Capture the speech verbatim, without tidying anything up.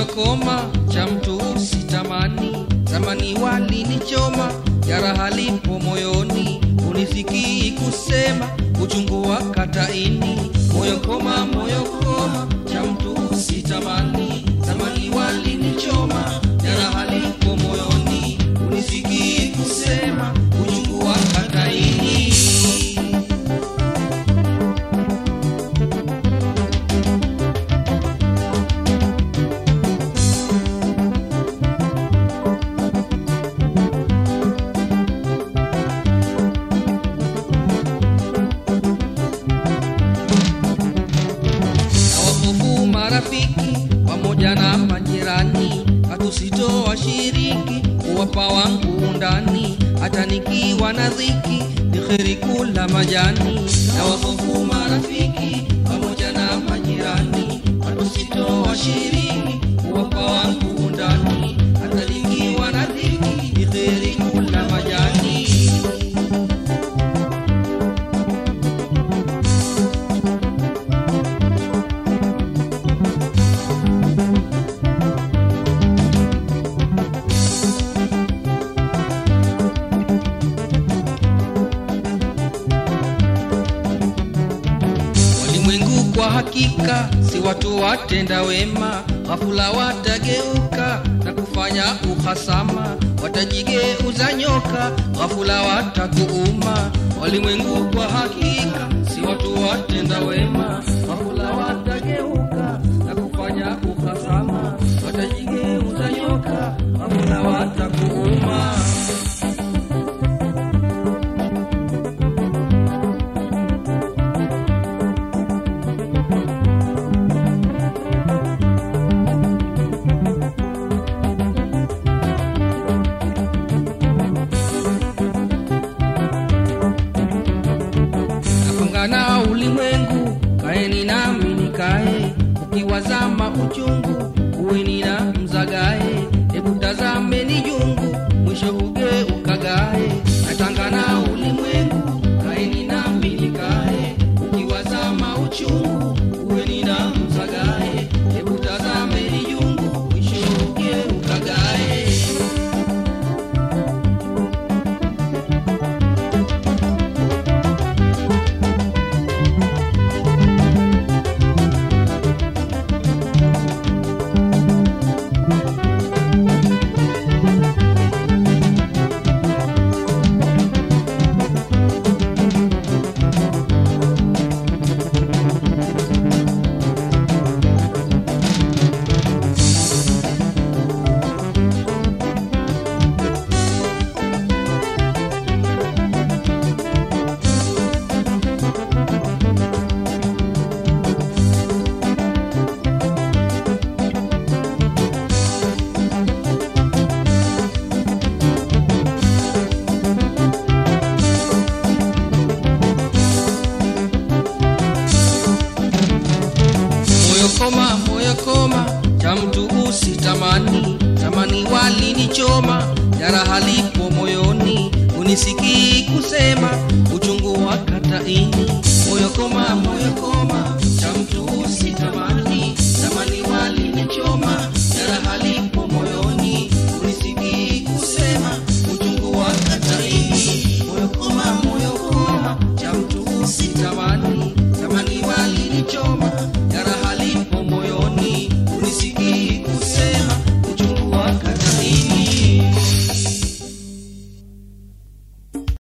koma cha mtu usitamani, zamani walinichoma, jeraha lipo moyoni, unisikii kusema, uchungu wa kataini. Moyo koma, moyo koma cha mtu usitamani, zamani walinichoma, jeraha lipo moyoni, unisikii kusema, uchungu wa kataini. Marafiki pamoja na majirani, hatusitoa shiriki kuwapa wangu ndani, hata nikiwa na dhiki ni kheri kula majani. Na wahofu marafiki pamoja na majirani, hatusitoa shiriki kuwapa wangu ndani, hata nikiwa na dhiki ni kheri kula majani. Kwa hakika si watu watenda wema, ghafula watageuka na kufanya uhasama, watajigeuza nyoka, ghafula watakuuma. Walimwengu kwa hakika si watu watenda wema, ghafula watageuka na kufanya uhasama, watajigeuza nyoka, ghafula watakuuma. Na ulimwengu kaeni nami nikae, ukiwazama uchungu uweni na mzagae, hebu tazame ni jungu mwisho ugeuka gae. Natanga na ulimwengu kaeni nami nikae, ukiwazama uchungu uweni na mzagae, hebu tazame ni jungu mwisho ugeuka gae. Koma, moyo koma cha mtu usitamani, zamani walinichoma, jeraha lipo moyoni, unisikii kusema, uchungu wa kataini. Moyo koma, moyo koma